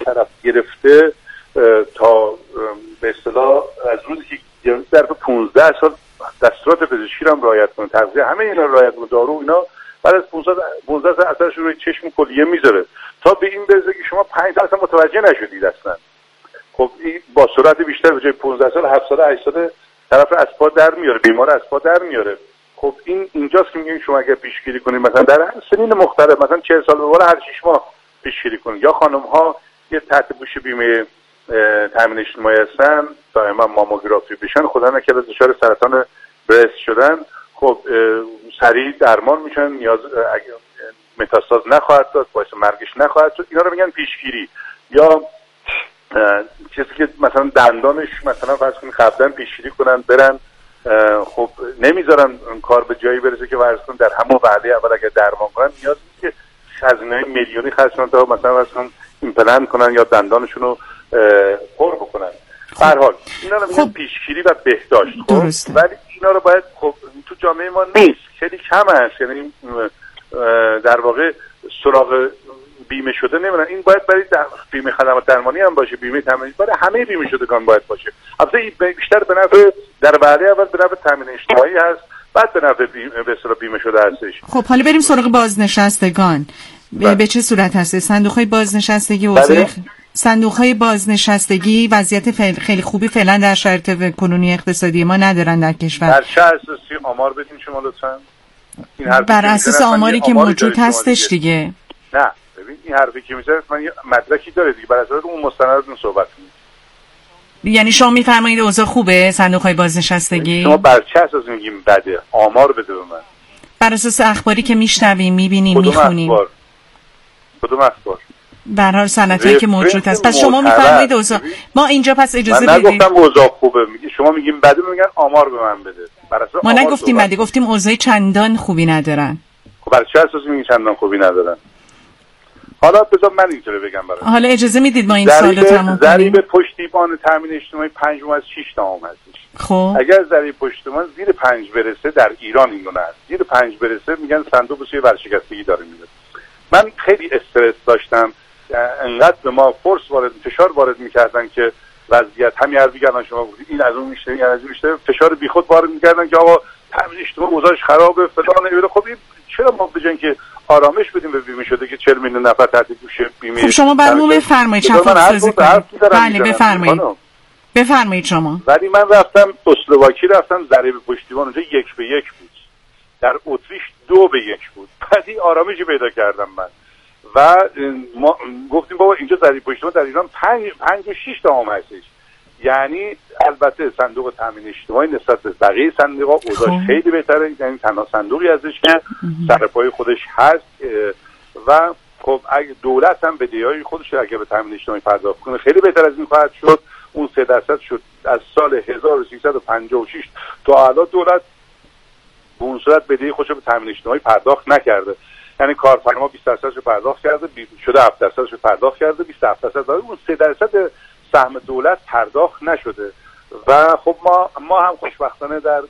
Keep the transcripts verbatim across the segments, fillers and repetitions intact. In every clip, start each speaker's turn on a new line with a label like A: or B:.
A: طرف گرفته تا به اصطلاح از روزی که در پانزده سال دستورات پزشکی رو هم رعایت کنه، تغذیه همه اینا رو رعایت کنه، دارو اینا بعد از پانزده سال اثرش روی چشم کلیه میذاره تا به این برسه که شما پنج سال اصلا متوجه نشدید اصلا. خب این با سرعت بیشتر به جای پانزده سال هفت سال هشت سال طرف از پا در میاره، بیمار از پا در میاره. خب این اینجاست که میگیم شما اگر پیشگیری کنید مثلا در هر سنین مختلف، مثلا چهل سال به بالا هر شش ماه پیشگیری کنید، یا خانم ها یه تحت پوش بیمه تامین اجتماعی هستن دائما ماموگرافی بشن، خدا نکنه دچار سرطان برست شدن، خب سریع درمان میشن، نیاز اگه متاستاز نخواهد داد، باعث مرگش نخواهد شد. اینا رو میگن پیشگیری. یا کسی که مثلا دندانش مثلا فرض کنید خفتن پیشگیری کنن برن، خب نمیذارن کار به جایی برسه که فرض کنید در همون وعده اول اگه درمان کنن نیاز نیست که هزینه‌های میلیونی خرج کنن تا مثلا فرض کنید ایمپلنت کنن یا دندانشون رو پر بکنن. به هر حال اینا رو میگن خب. پیشگیری و بهداشت. خب ولی اینا رو باید خب تو جامعه ما نیست، خیلی کم هست. یعنی در واقع سراغ بیمه شده نمیدونن. این باید برای بیمه خدمات درمانی هم باشه، بیمه تامین برای همه بیمه شدگان باید باشه. البته بیشتر به نفع در وعده اول به نفع تامین اجتماعی هست، بعد به نفع بیمه به اصطلاح بیمه شده هستش.
B: خب حالا بریم سراغ بازنشستگان. بله. به چه صورت هست صندوق‌های بازنشستگی و بله. صندوق‌های بازنشستگی وضعیت خیلی خوبی فعلا در شرایط کنونی اقتصادی ما ندارن در کشور.
A: بر چه اساسی آمار بدین شما لطفاً؟
B: بر اساس آماری که موجود هستش دیگه.
A: نه ببین این حرفی که میزنید من یه مدرکی داره دیگه، بر اساس اون مستنداتون صحبت کنید.
B: یعنی شما میفرمایید اوضاع خوبه صندوق‌های بازنشستگی؟
A: شما بر چه اساس میگیم بده؟ آمار بده به من.
B: بر اساس اخباری که میشنویم میبینیم میخونیم.
A: اخبار؟ کدوم اخبار؟
B: به هر حال سندایی که موجود هست. پس شما میفرمایید اوضاع ما اینجا پس اجازه بدید.
A: من نگفتم اوضاع خوبه، میگی شما میگیم بده، میگن آمار به من بده. بر اساس
B: ما نگفتیم بده، گفتیم اوضاع چندان خوبی ندارن.
A: خب بر چه اساس میگین چندان خوبی ندارن؟ حالا بذار من اینطوری بگم براتون.
B: حالا اجازه میدید ما این سوالو تموم کنیم.
A: ضریب پشتیبان تامین اجتماعی پنج از شش تا هستش.
B: خب
A: اگر ضریب پشتیبان زیر پنج برسه در ایران این گونه است. زیر پنج برسه میگن صندوق سوی ورشکستگی داره میره. من خیلی استرس داشتم، انقدر به ما فورس وارد فشار وارد میکردن که وضعیت همین حرفی که الان شما گفتید این از اون میشه این از اون میشه، فشار بیخود وارد میکردن که آقا تامین اجتماعی اوضاعش خرابه فلان اینا. خب این چرا ما بجن که آرامش بدیم به بیمه شده که چهل میلیون نفر تحت پوش بیمه.
B: خب شما برامو بفرمایید چند فاصله کنید. بله بفرمایید. بفرمایید شما.
A: ولی من رفتم اسلواکی، رفتم ضریب پشتیبان اونجا یک به یک بود، در اتریش دو به یک بود. بعدی آرامشی پیدا کردم من و ما گفتیم بابا اینجا ضریب پشتیبان در ایران پنج پنج و شش تا هم هستش. یعنی البته صندوق تامین اجتماعی نسبت به بقیه صندوق‌ها اوضاعش خیلی بهتره، یعنی تنها صندوقی هستش که سر پای خودش هست و خب اگه دولت هم بدهی‌های خودش اگه به تامین اجتماعی پرداخت کنه خیلی بهتر از این خواهد شد. اون سه درصد شد از سال هزار و سیصد و پنجاه و شش تا الان دولت به اون صورت بدهی خودش به تامین اجتماعی پرداخت نکرده. یعنی کارفرما بیست درصدش رو پرداخت کرده، شده هفت درصدش رو پرداخت کرده، بیست و هفت درصد داره، اون سه درصد سهم دولت پرداخت نشده. و خب ما ما هم خوشبختانه در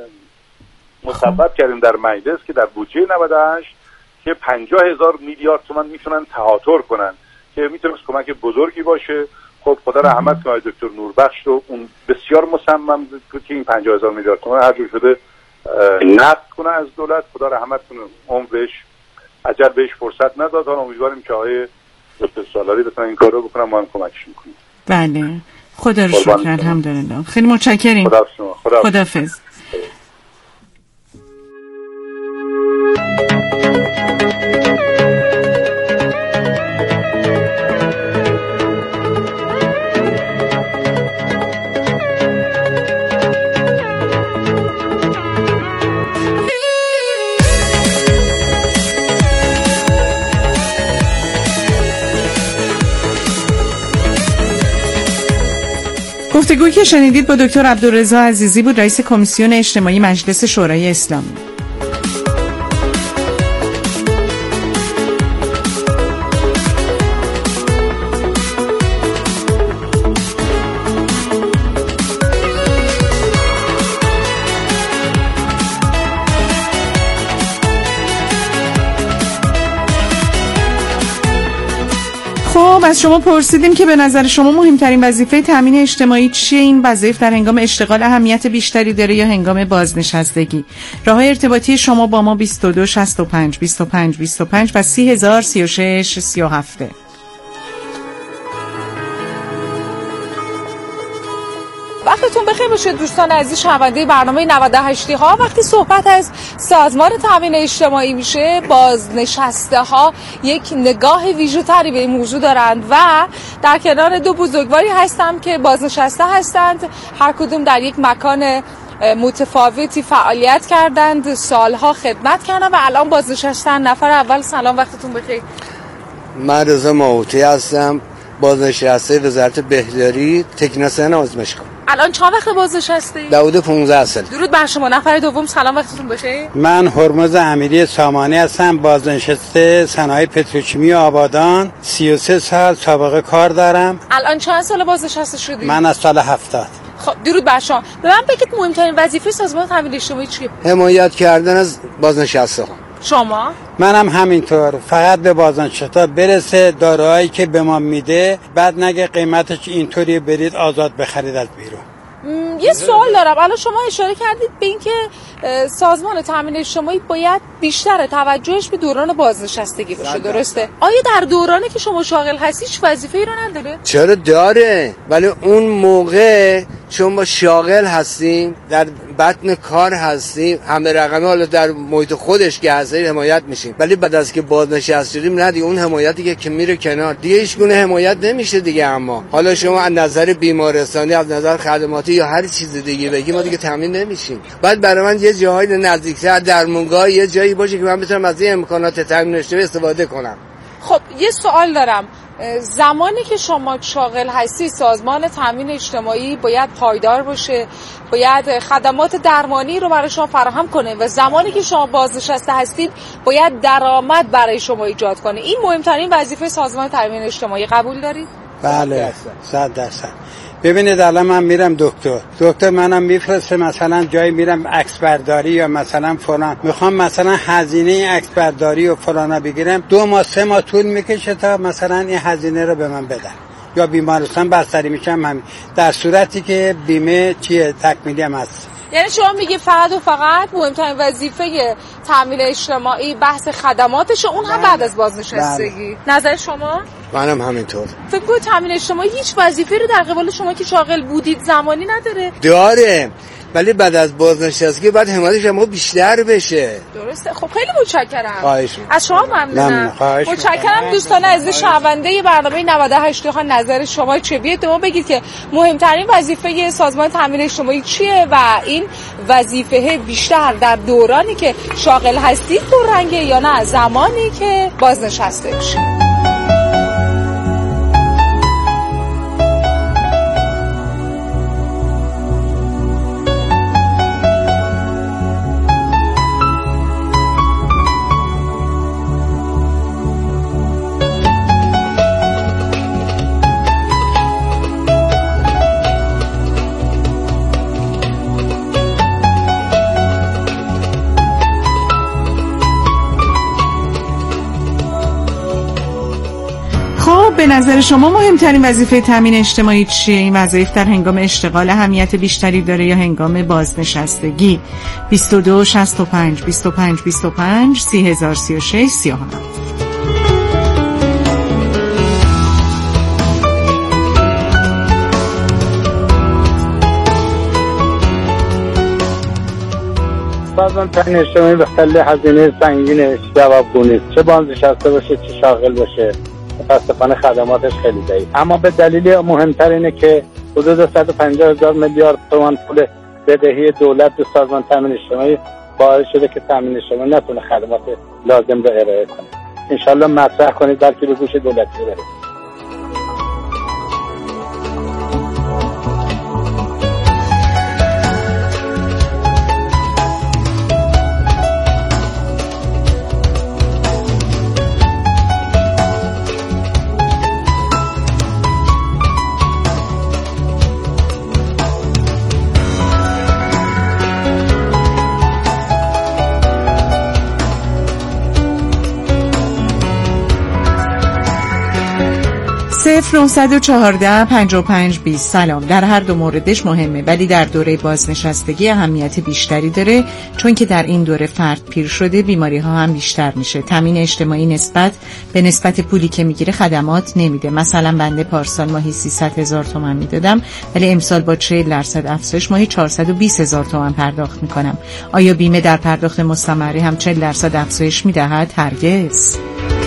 A: مصوب کردیم در مجلس که در بودجه نود و هشت که پنجاه هزار میلیارد تومان میتونن تهاتر کنن که میتونه کمک بزرگی باشه. خب خدا رحمت کنه دکتر نوربخش رو، اون بسیار مصمم بود که این پنجاه هزار میلیارد تومان هر جور شده نقد کنه از دولت. خدا رحمت کنه عمرش، عجل بهش فرصت نداد. حالا امیدواریم که آقای دکتر سالاری بتونن این کارو بکنن، ما هم کمکش میکنیم.
B: بله خدا رو شکر، الحمدلله. خیلی متشکریم.
A: خدا شما. خدا
B: خداحافظ. گفتگویی که شنیدید با دکتر عبدالرضا عزیزی بود، رئیس کمیسیون اجتماعی مجلس شورای اسلامی. خب خب از شما پرسیدیم که به نظر شما مهمترین وظیفه تامین اجتماعی چیه؟ این وظایف در هنگام اشتغال اهمیت بیشتری داره یا هنگام بازنشستگی؟ راه ارتباطی شما با ما بیست و دو شصت و پنج بیست و پنج بیست و پنج و سی هزار سی و شش سی و هفت.
C: وقتتون بخیر باشه دوستان عزیز شنونده برنامه نود و هشت ها. وقتی صحبت از سازمان تامین اجتماعی میشه، بازنشسته ها یک نگاه ویژه تری به این موضوع دارند و در کنار دو بزرگواری هستم که بازنشسته هستند، هر کدوم در یک مکان متفاوتی فعالیت کردند، سالها خدمت کردند و الان بازنشستن. نفر اول سلام، وقتتون بخیر.
D: من رضا ماهوتی هستم، بازنشسته وزارت بهداری، تکنسین آزمایشگاه.
C: الان چند وقت بازنشسته؟
D: حدود پانزده سال.
C: درود بر شما. نفر دوم سلام، وقتتون بخیر.
E: من هرمز امیری سامانی هستم، بازنشسته صنایع پتروشیمی آبادان، سی و سه سال سابقه کار دارم.
C: الان چند سال بازنشسته شدی؟
E: من از سال هفتاد.
C: خب درود بر شما. به من بگید مهمترین وظیفه سازمان تامین اجتماعی چیه؟
D: حمایت کردن از بازنشسته ها.
C: شما؟
E: منم همینطور، فقط به بازنشسته برسه داروهایی که به ما میده، بعد نگه قیمتش اینطوری برید آزاد بخرید از بیرون.
C: یه سوال دارم. الان شما اشاره کردید به اینکه سازمان تامین اجتماعی باید بیشتر توجهش به دوران بازنشستگی باشه، درسته؟ آیا در دورانی که شما شاغل هستی هیچ وظیفه‌ای رو نداره؟
D: چرا داره، ولی اون موقع چون ما شاغل هستیم، در بطن کار هستیم، همه رقمی حالا در محیط خودش که هستیم حمایت میشیم، ولی بعد از که بازنشسته شدیم نه دیگه، اون حمایتی که میره کنار دیگه هیچ گونه حمایت نمیشه دیگه. اما حالا شما از نظر بیمارستانی، از نظر خدماتی یا هر چیز دیگه بگی، ما دیگه تامین نمیشیم. بعد برای من یه جایی نزدیکتر درمونگاه یه جایی باشه که من بتونم از این امکانات تامین اجتماعی استفاده کنم.
C: خب یه سوال دارم. زمانی که شما شاغل هستی سازمان تامین اجتماعی باید پایدار باشه، باید خدمات درمانی رو برای شما فراهم کنه و زمانی که شما بازنشسته هستید باید درآمد برای شما ایجاد کنه. این مهمترین وظیفه سازمان تامین اجتماعی. قبول دارید؟
E: بله، صد درصد. ببینید الان من میرم دکتر دکتر منم میفرسته مثلا جایی میرم عکس برداری یا مثلا فلان، میخوام مثلا هزینه عکس برداری و فلانا بگیرم، دو ماه سه ماه طول میکشه تا مثلا این هزینه رو به من بدن، یا بیمارستان بستری میشم همین، در صورتی که بیمه چیه تکمیلی هم هست.
C: یعنی شما میگی فقط و فقط مهمترین وظیفه تامین اجتماعی بحث خدماتشه، اون هم بعد از بازنشستگی. نظر شما؟
D: منم همینطور.
C: فکر کنم تامین اجتماعی هیچ وظیفه رو در قبال شما که شاغل بودید زمانی نداره؟
D: داره، ولی بعد از بازنشستگی بعد حمایت شما بیشتر بشه.
C: درسته. خب خیلی متشکرم.
D: خواهش
C: از شما ممنونم. متشکرم دوستان عزیز شنونده برنامه نود و هشت ها. نظر شما چه؟ بیاید به ما بگید که مهمترین وظیفه سازمان تامین اجتماعی چیه و این وظیفه بیشتر در دورانی که شاغل هستید پررنگه یا نه زمانی که بازنشسته بشید.
B: به نظر شما مهمترین وظیفه تامین اجتماعی چیه؟ این وظایف در هنگام اشتغال اهمیت بیشتری داره یا هنگام بازنشستگی؟ بیست و دو شصت و پنج بیست و پنج بیست و پنج سی هزار سی و شش سی و هفت.
F: سازمان تامین اجتماعی به خیلی هزینه سنگینش جوابگو، چه بازنشسته باشه چه شاغل باشه، متاسفانه خدماتش خیلی ضعیف. اما به دلیل مهمتر اینه که حدود صد و پنجاه هزار میلیارد تومان پول بدهی دولت به سازمان تامین اجتماعی باعث شده که تامین اجتماعی نتونه خدمات لازم رو ارائه کنه. انشالله مطرح کنید بلکه به گوش دولتی برسه.
B: صفر نه چهار پنج پنج بیست. سلام. در هر دو موردش مهمه، ولی در دوره بازنشستگی اهمیت بیشتری داره، چون که در این دوره فرد پیر شده، بیماری ها هم بیشتر میشه. تامین اجتماعی نسبت به نسبت پولی که میگیره خدمات نمیده. مثلا بنده پارسال ماهی سیصد هزار تومان میدادم، ولی امسال با چهل درصد افزایش ماهی چهارصد و بیست هزار تومان پرداخت میکنم. آیا بیمه در پرداخت مستمری هم چهل درصد افزایش میدهد؟ هرگز.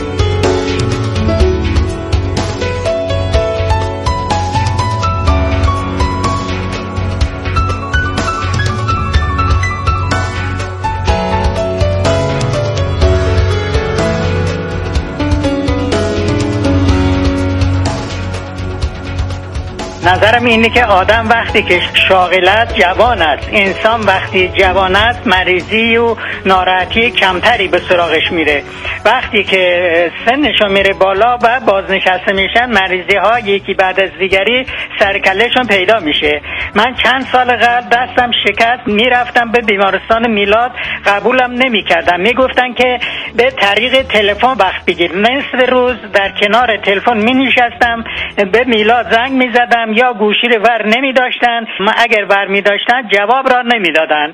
G: نظرم اینه که آدم وقتی که شاغل است جوان است، انسان وقتی جوان است مریضی و ناراحتی کمتری به سراغش میره. وقتی که سنشون میره بالا و بازنشسته میشن، مریضی ها یکی بعد از دیگری سرکلهشون پیدا میشه. من چند سال قبل دستم شکست، میرفتم به بیمارستان میلاد، قبولم نمیکردم، میگفتن که به طریق تلفن وقت بگیر. نصف روز در کنار تلفن مینشستم، به میلاد زنگ میزدم، یا گوشی رو ور نمی داشتن، ما اگر ور می داشتن جواب را نمی دادن.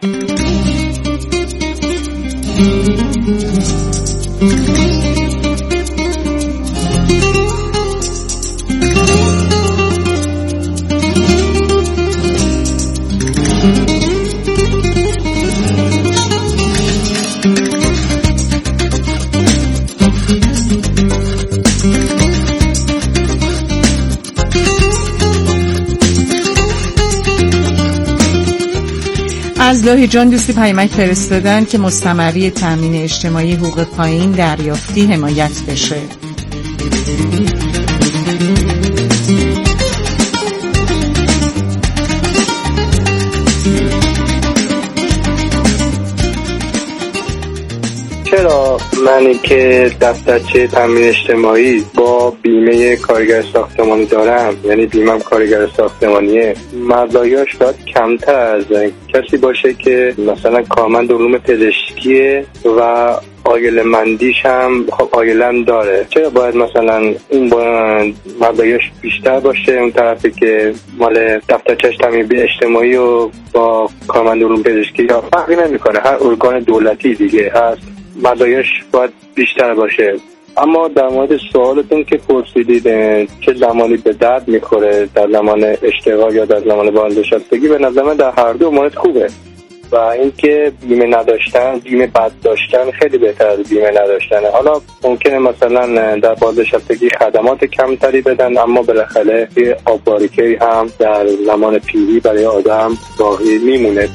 B: از لاهیجان دوستی پیامک فرستادن که مستمری تامین اجتماعی حقوق پایین دریافتی حمایت بشه.
H: چرا منی که دفترچه تامین اجتماعی با بیمه کارگر ساختمانی دارم، یعنی بیمم کارگر ساختمانیه، مزایاش باید کمتر از کسی باشه که مثلا کارمند علوم پزشکیه و آیل مندیش هم خب آیلم داره؟ چرا باید مثلا اون با مزایاش بیشتر باشه، اون طرفی که مال دفترچه تامین اجتماعی و با کارمند علوم پزشکی یا فرقی نمیکنه، هر ارگان دولتی دیگه هست، مزایاش باید بیشتر باشه. اما در مورد سوالتون که پرسیدید چه زمانی به درد میخوره، در زمان اشتغال یا در زمان بازنشستگی، به نظر من در هر دو مورد خوبه. و اینکه بیمه نداشتن، بیمه بد داشتن خیلی بهتر از بیمه نداشتنه. حالا ممکنه مثلا در بازنشستگی خدمات کمتری بدن، اما بالاخره یه آب‌باریکه‌ای هم در زمان پیری برای آدم باقی میمونه.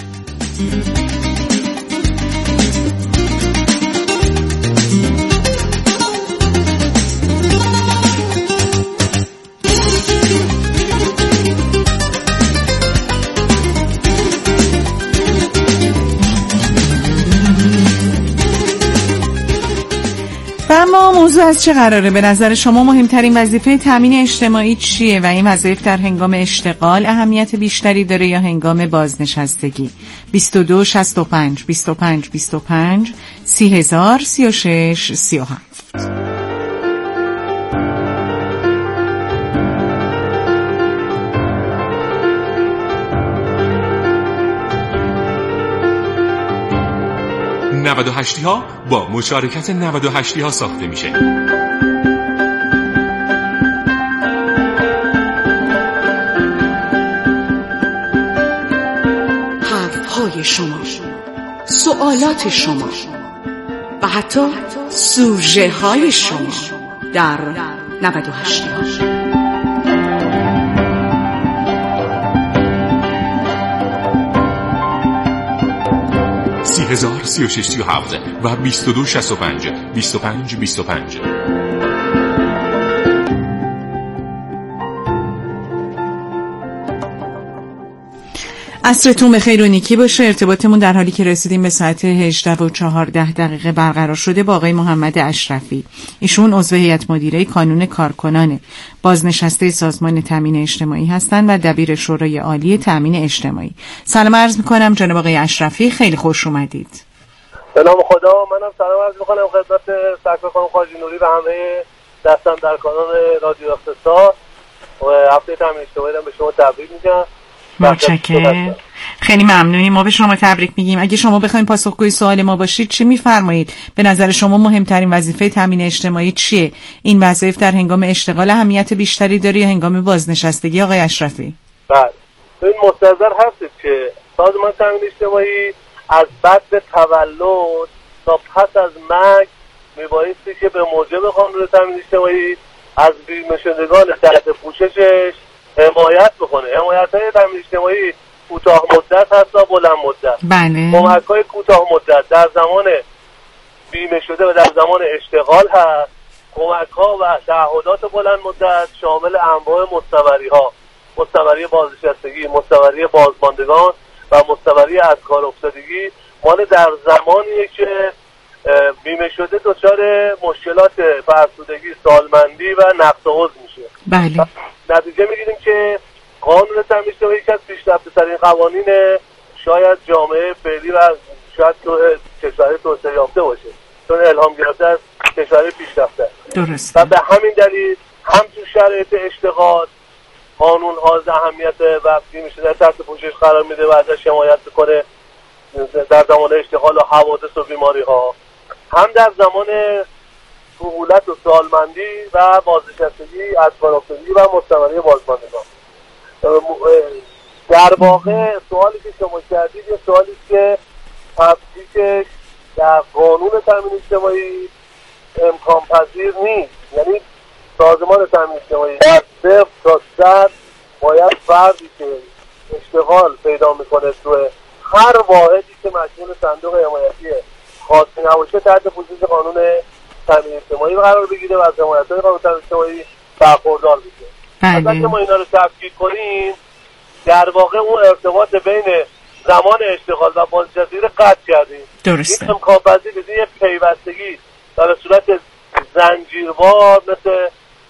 B: اما موضوع از چه قراره؟ به نظر شما مهمترین وظیفه تامین اجتماعی چیه و این وظایف در هنگام اشتغال اهمیت بیشتری داره یا هنگام بازنشستگی؟ بیست و دو شصت و پنج بیست و پنج بیست و پنج سی هزار سی و شش سی و هفت.
I: نود و هشت ها با مشارکت نود و هشت ها ساخته میشه.
J: حرفهای شما، سوالات شما و حتی سوژه های شما در نود و هشت ها.
I: سی هزار سی و شش سی و هفت و بیست و دو شصت و پنج بیست و پنج بیست و پنج.
B: عصرتون بخیر و نیکی باشه. ارتباطمون در حالی که رسیدیم به ساعت هجده و چهارده دقیقه برقرار شده با آقای محمد اشرفی. ایشون عضو هیئت مدیره کانون کارکنان بازنشسته سازمان تامین اجتماعی هستند و دبیر شورای عالی تامین اجتماعی. سلام عرض میکنم جناب آقای اشرفی، خیلی خوش اومدید.
K: به نام خدا، منم سلام عرض میکنم خدمت سرکار خانم خواجی نوری و همه دستم در کانون رادیو اقتصاد هفته تامین اجتماعی رو به شما تبریک میگم.
B: متشکرم. خیلی ممنونیم. ما به شما تبریک میگیم. اگه شما بخواید پاسخگوی سوال ما باشید چی میفرمایید؟ به نظر شما مهمترین وظیفه تامین اجتماعی چیه؟ این وظایف در هنگام اشتغال اهمیت بیشتری داره یا هنگام بازنشستگی آقای اشرفی؟
K: بله. این مستحضر هست که سازمان تامین اجتماعی از بعد تولد تا پس از مرگ میبایستی که به موجب قانون تامین اجتماعی از بیمه شدگان تحت پوششش حمایت بکنه. حمایت‌های تامین اجتماعی کوتاه مدت هست و بلند مدت.
B: بله.
K: کمک‌های کوتاه مدت در زمان بیمه شده و در زمان اشتغال هست. کمک‌ها و تعهدات بلند مدت شامل انواع مستمری‌ها، مستمری بازنشستگی، مستمری بازماندگان و مستمری از کار افتادگی مال در زمانیه که بیمه شده دچار مشکلات فرسودگی، سالمندی و نقص عضو میشه.
B: بله.
K: نتیجه میگیریم که قانون تامین اجتماعی یکی از پیشرفته‌ترین قوانین شاید جامعه فعلی و شاید تو کشورهای توسعه یافته باشه، چون الهام گرفته از کشورهای پیشرفته.
B: درست.
K: و به همین دلیل هم تو شرایط اشتغال قانون ها اهمیت و بیمه شده تحت پوشش قرار میده و ازش حمایت میکنه در زمان اشتغال و حوادث و بیماری ها، هم در زمان سهولت و سالمندی و بازنشستگی از کار افتادگی و مستمری بازماندگان. در واقع سوالی که شما کردید یه سوالی که تفکیکش در قانون تامین اجتماعی امکان پذیر نیست. یعنی سازمان تامین اجتماعی از صفر تا صد باید فردی که اشتغال پیدا میکنه تو هر واحدی که مشمول صندوق حمایتی خاصی نباشه تحت پوشش قانون تامین اجتماعی قرار بگیره و از حمایت‌های قانون تامین اجتماعی برخوردار بشه.
B: بله.
K: اگه ما اینا رو تفکیک کنیم در واقع اون ارتباط بین زمان اشتغال و بازنشستگی رو قطع کردیم.
B: درسته.
K: این امکان پذیر نیست. یک پیوستگی در صورت زنجیروار مثل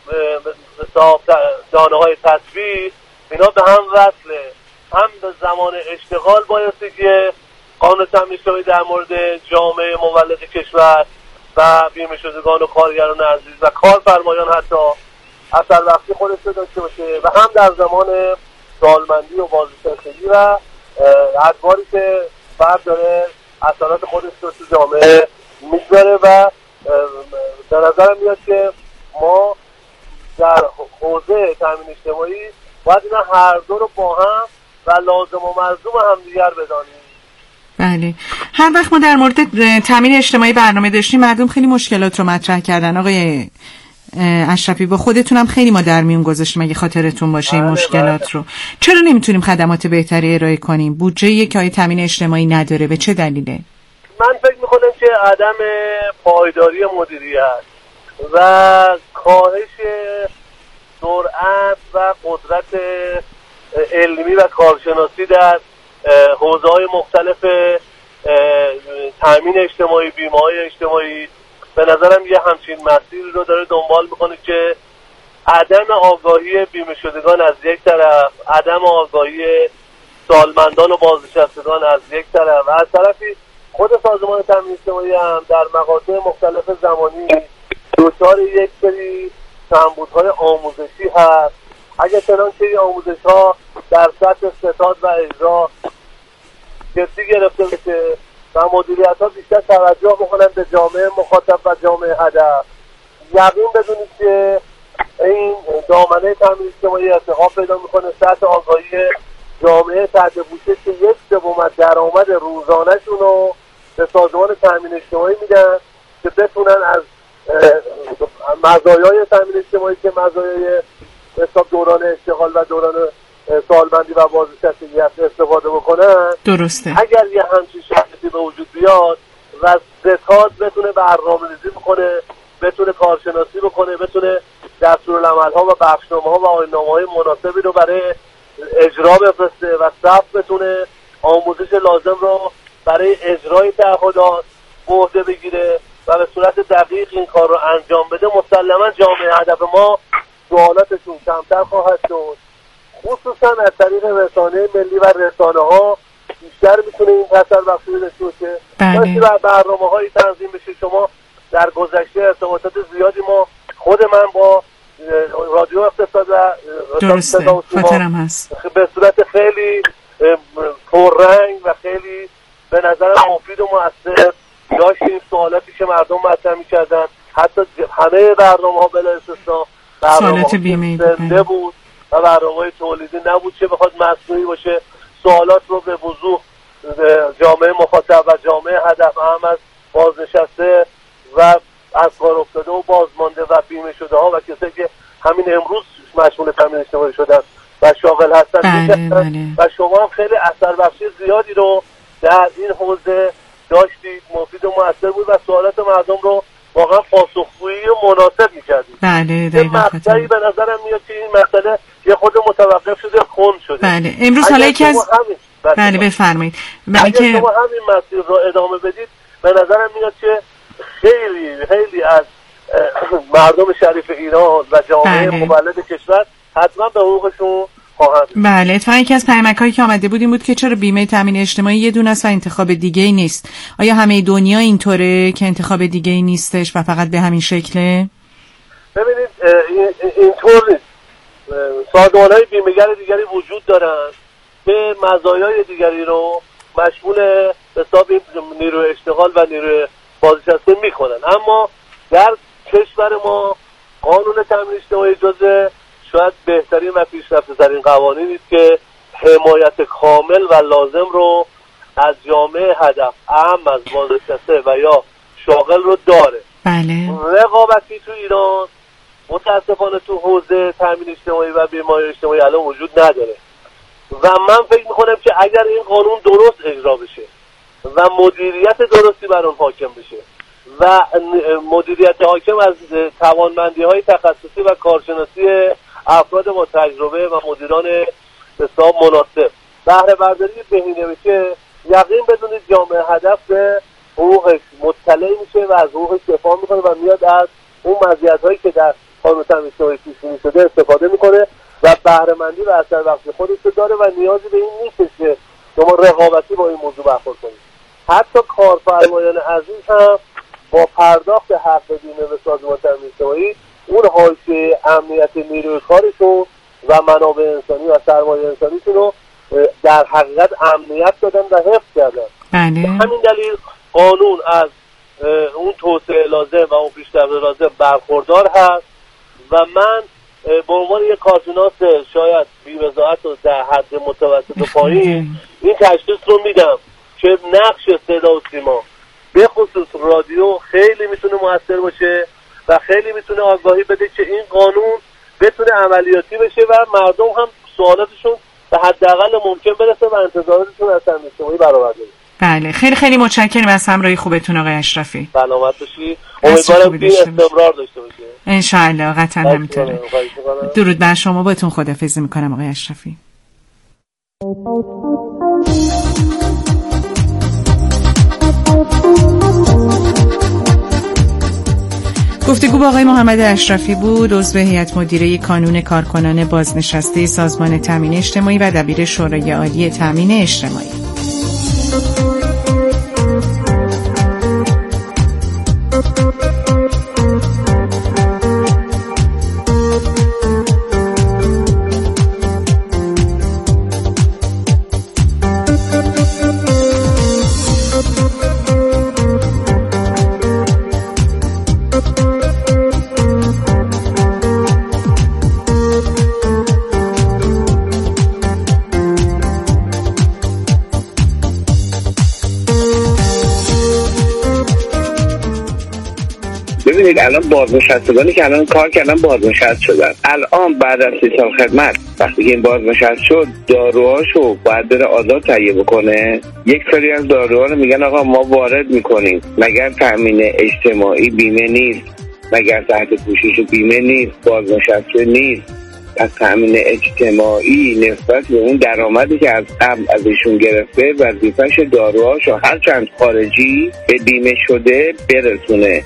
K: دانه های تصویر اینا به هم وصله. هم به زمان اشتغال بایستی که قانون تامین اجتماعی در مورد جامعه مولد کشور و بیمه شدگان و کارگران عزیز و کارفرمایان حتی اثر وقتی خودش رو داشته باشه و هم در زمان سالمندی و بازنشستگی و ادواری که فرد داره اثرات خودش رو تو جامعه میگذاره. و به نظرم میاد که ما در حوزه تامین اجتماعی باید اینا هر دو رو با هم و لازم و ملزوم هم دیگر بدانیم.
B: بله. هر وقت ما در مورد تامین اجتماعی برنامه داشتیم مردم خیلی مشکلات رو مطرح کردن. آقای اشرفی با خودتونم خیلی ما در میون گذاشتیم اگه خاطرتون باشه این مشکلات بله. رو چرا نمیتونیم خدمات بهتری ارائه کنیم؟ بودجه‌ای که تامین اجتماعی نداره به چه دلیله؟
K: من فکر میکنم که عدم پایداری مدیریت و کاهش سرعت و قدرت علمی و کارشناسی در حوزه‌های مختلف تامین اجتماعی، بیمه‌های اجتماعی به نظرم یه همچین مسیر رو داره دنبال میکنه که عدم آگاهی بیمه شدگان از یک طرف، عدم آگاهی سالمندان و بازنشستگان از یک طرف و از طرفی خود سازمان تامین اجتماعی هم در مقاطع مختلف زمانی دچار یک سری کمبودهای آموزشی هست. اگه چنانچه این آموزش‌ها در سطح ستاد و اجرا جدی گرفته بشه و مدیریت‌ها بیشتر توجه بکنن به جامعه مخاطب و جامعه هدف، یقین بدونید که این دامنه تامین اجتماعی ارتقا پیدا میکنه. سطح آگاهی جامعه تحت پوشش که یک سوم درآمد روزانه‌شون رو به سازمان تامین اجتماعی میدن که بتونن از مزایای تامین اجتماعی که مزایای حساب دوران اشتغال و دوران سالمندی و بازنشستگی هست استفاده بکنن.
B: درسته.
K: اگر یه همچین شرایطی به وجود بیاد و ستاد بتونه برنامه‌ریزی بکنه، بتونه کارشناسی بکنه، بتونه دستورالعمل‌ها و بخشنامه‌ها و آیین‌نامه‌های مناسبی رو برای اجرا بفرسته و صف بتونه آموزش لازم رو برای اجرای تعهدات به عهده بگیره و به صورت دقیق این کار رو انجام بده، مسلما جامعه هدف ما سوالاتشون کمتر خواهد شد. خصوصا از طریق رسانه ملی و رسانه ها بیشتر میتونه این تاثیر بخشی داشته باشه.
B: بله.
K: و برنامه هایی تنظیم بشه. شما در گذشته ارتباطات زیادی ما خود من با رادیو اقتصاد و
B: درسته خاطرم هست
K: به صورت خیلی پررنگ و خیلی به نظر مفید و مؤثر داشتیم. سوالاتی که مردم مطرح می‌کردن، حتی همه برنامه‌ها بلا استثنا
B: سوالات بیمه
K: زنده بود و برنامه‌های تولیدی نبود که بخواد مصنوعی باشه. سوالات رو به وضوح جامعه مخاطب و جامعه هدف هم از بازنشسته و از کار افتاده و بازمانده و بیمه شده ها و کسایی که همین امروز مشمول تامین اجتماعی شدن و شاغل هستن
B: بله، بله.
K: و شما هم خیلی اثر بخشی زیادی رو در این حوزه داشتید، مفید و مؤثر بود و سوالات مردم رو واقعا پاسخگویی و مناسب می‌کردید.
B: بله دقیقاً.
K: مقطعی به نظرم میاد که این مسئله یه خود متوقف شده، خون شده.
B: بله امروز حالا یکی از بله بفرمایید.
K: اگه که شما همین مسیر رو ادامه بدید به نظرم میاد که خیلی خیلی از مردم شریف ایران و جامعه بله. مولد کشور حتما به حقوقشون خواهند.
B: بله اتفاقا یکی از پیامک‌هایی که آمده بود این بود که چرا بیمه تامین اجتماعی یه دونه است و انتخاب دیگه‌ای نیست. آیا همه دنیا اینطوره که انتخاب دیگه‌ای نیستش و فقط به همین شکله؟
K: ببینید اینطور نیست. سازمان‌های بیمه‌گر دیگری وجود دارن که مزایای دیگری رو مشمول حساب نیروی اشتغال و نیروی بازنشسته میکنن، اما در کشور ما قانون تامین اجتماعی جزء شاید بهترین و پیشرفته‌ترین قوانینی است که حمایت کامل و لازم رو از جامعه هدف اهم از بازنشسته و یا شاغل رو داره.
B: بله.
K: رقابتی تو ایران متاسفانه تو حوزه تامین اجتماعی و بیمه اجتماعی الان وجود نداره و من فکر میکنم که اگر این قانون درست اجرا بشه و مدیریت درستی بر اون حاکم بشه و مدیریت حاکم از توانمندی های تخصصی و کارشناسی افراد با تجربه و مدیران حساب مناسب بهره برداری بهینه بشه، یقین بدونید جامعه هدف به حقوقش مطلع میشه و از حقوقش دفاع میکنه و میاد از اون مزیت هایی که در قانون تامین اجتماعی پیش بینی شده استفاده میکنه و بهره مندی و اثر بخشی خودش رو داره و نیازی به این نیست که شما رقابتی با این موضوع برخورد کنید. حتی کارفرمایان عزیز هم با پرداخت حق بیمه به سازمان تامین اجتماعی اون حاشیه امنیت نیروی کارشون و منابع انسانی و سرمایه انسانیشون رو در حقیقت امنیت دادن و حفظ کردن.
B: بله.
K: همین دلیل قانون از اون توسعه لازم و اون پیشرفت لازم برخوردار هست و من به عنوان یک کارشناس شاید بی‌وضاحت و در حد متوسط و پایین این تشخیص رو میدم که نقش صدا و سیما به خصوص رادیو خیلی میتونه موثر باشه و خیلی میتونه آگاهی بده که این قانون بتونه عملیاتی بشه و مردم هم سوالاتشون به حداقل ممکن برسه و انتظاراتشون از تامین اجتماعی برآورده بشه.
B: بله خیلی خیلی متشکرم از همراهی خوبتون آقای اشرفی.
K: سلامت باشی. امیدوارم که استمرار داشته باشه.
B: ان شاء الله قطعا همینطوره. درود بر شما، باتون خداحافظی میکنم آقای اشرفی. گفتگو با آقای محمد اشرفی بود، عضو هیئت مدیره کانون کارکنان بازنشسته سازمان تامین اجتماعی و دبیر شورای عالی تامین اجتماعی.
L: ببینید الان بازنشستگانی که الان کار کردن بازنشست شدن، الان بعد از سی سال خدمت وقتی که این بازنشست شد داروهاشو باید بره آزاد تهیه بکنه. یک سری از داروها رو میگن آقا ما وارد میکنیم، مگر تامین اجتماعی بیمه نیست، مگر تحت پوشش بیمه نیست، بازنشسته نیست. از تامین اجتماعی نسبت به اون درآمدی که از قبل از ایشون گرفته وظیفه‌ش داروهاشو هر چند خارجی به بیمه شده برسونه.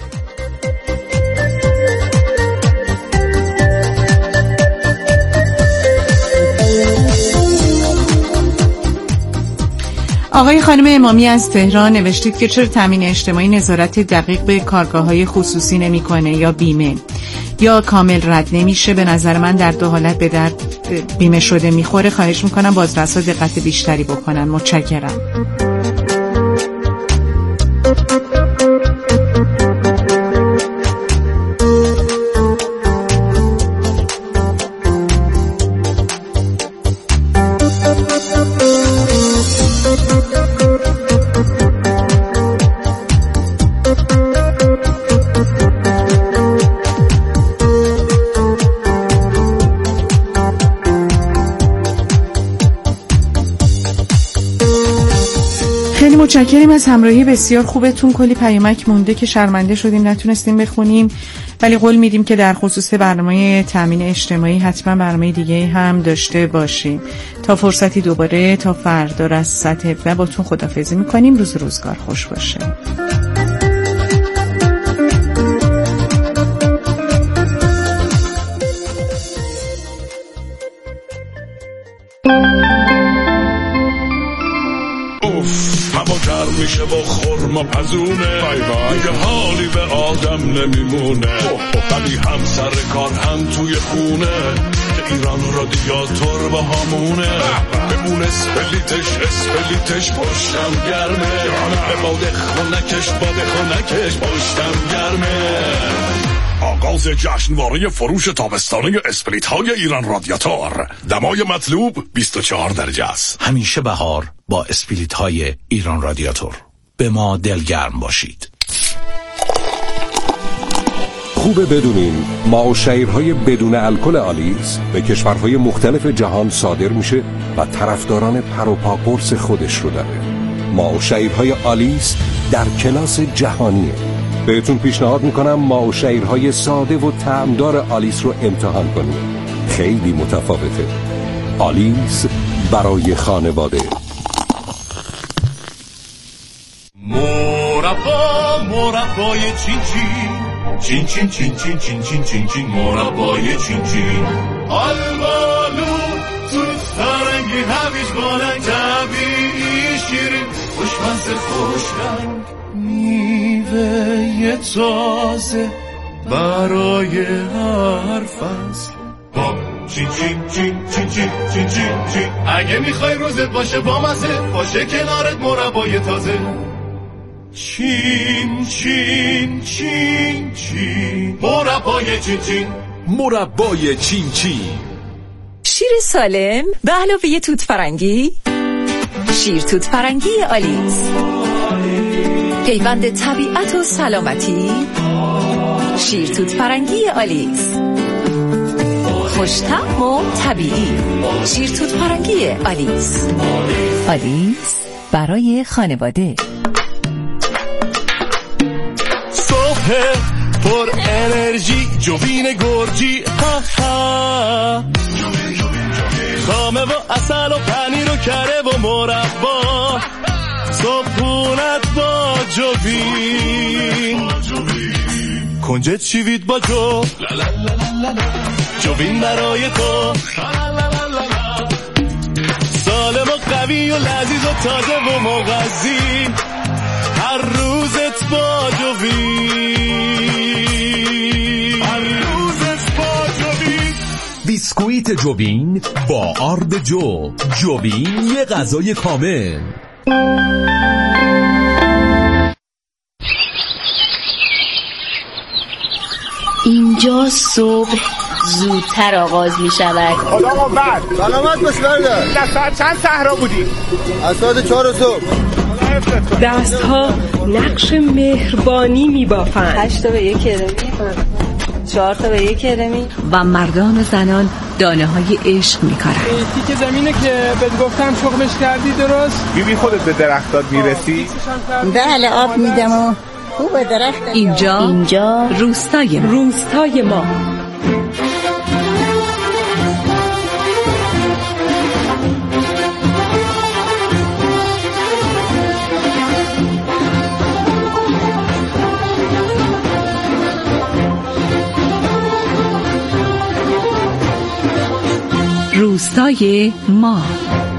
B: آقای خانم امامی از تهران نوشتید که چرا تامین اجتماعی نظارت دقیق به کارگاه‌های خصوصی نمی‌کنه یا بیمه؟ یا کامل رد نمیشه، به نظر من در دو حالت به درد بیمه شده میخوره. خواهش میکنم بازرسا دقت بیشتری بکنن. متشکرم. متشکریم از همراهی بسیار خوبتون. کلی پیامک مونده که شرمنده شدیم نتونستیم بخونیم، ولی قول میدیم که در خصوص برنامه تامین اجتماعی حتما برنامه دیگه هم داشته باشیم. تا فرصتی دوباره، تا فردا از ساعت هفده باتون خداحافظی میکنیم. روز روزگار خوش باشه.
M: میشه با خورما پزونه دیگه حالی به آدم نمیمونه ولی هم سر کار هم توی خونه ایران رادیاتور با همونه بمون اسپلیتش اسپلیتش پشتم گرمه به باده خونکش باده خونکش پشتم گرمه. آغاز جشنواره فروش تابستانه اسپریت های ایران رادیاتور. دمای مطلوب بیست و چهار درجه است.
N: همیشه بهار با اسپریت های ایران رادیاتور. به ما دلگرم باشید.
O: خوبه بدونین ما و شیرهای بدون الکل آلیس به کشورهای مختلف جهان صادر میشه و طرفداران پر و پا قرص خودش رو داره. ما و شیرهای آلیس در کلاس جهانیه. بهتون پیشنهاد میکنم ما و شیرهای ساده و طعمدار آلیس رو امتحان کنید. خیلی متفاوته. آلیس برای خانواده.
M: مربا مربای چین چین چین چین چین چین چین چین چین مربای چین چین آلبالو توت فرنگی هویج بالنگ طبیعی شیرین خوشمزه خوشرنگ میوه تازه برای هر فصل با چین چین چین چین چین چین چین چین اگه میخوای روزت باشه با مزه باشه کنارت مربای تازه چین چین چین چین مربای چین چین
P: مربای چین چین.
Q: شیر سالم به علاوه توت فرنگی. شیر توت فرنگی آلیس، پیوند طبیعت و سلامتی. شیر توت فرنگی آلیس، خوش‌طعم و طبیعی. شیر توت فرنگی آلیس. آلیس برای خانواده.
M: پر انرژی جوین گرجی ها ها خامه و اصل و پنیر و کره و مربا صبحونت با جوین کنجد شیوید با جو جوین برای تو سالم و قوی و لذیذ و تازه و مغذی هر روزت با جوین هر روزت با جوین.
P: بیسکویت جوین با آرد جو. جوین یه غذای کامل.
R: اینجا صبح زودتر آغاز می شود.
S: خدا قوت. سلامت باش برده. در ساعت چند صحرا بودی؟ از ساعت چهار صبح.
T: دست ها نقش مهربانی می بافند.
U: هشت تا به یک کرمی، چهار تا به یک کرمی.
Q: و مردان و زنان دانه های عشق می کارن.
V: تیک زمینه که بهت گفتم شغلش کردی درست؟
S: بیبی خودت به درختات میرسی؟
U: بله آب میدم و خوب درخت.
Q: اینجا اینجا روستای ما.
T: روستای ما.
Q: روستای ما.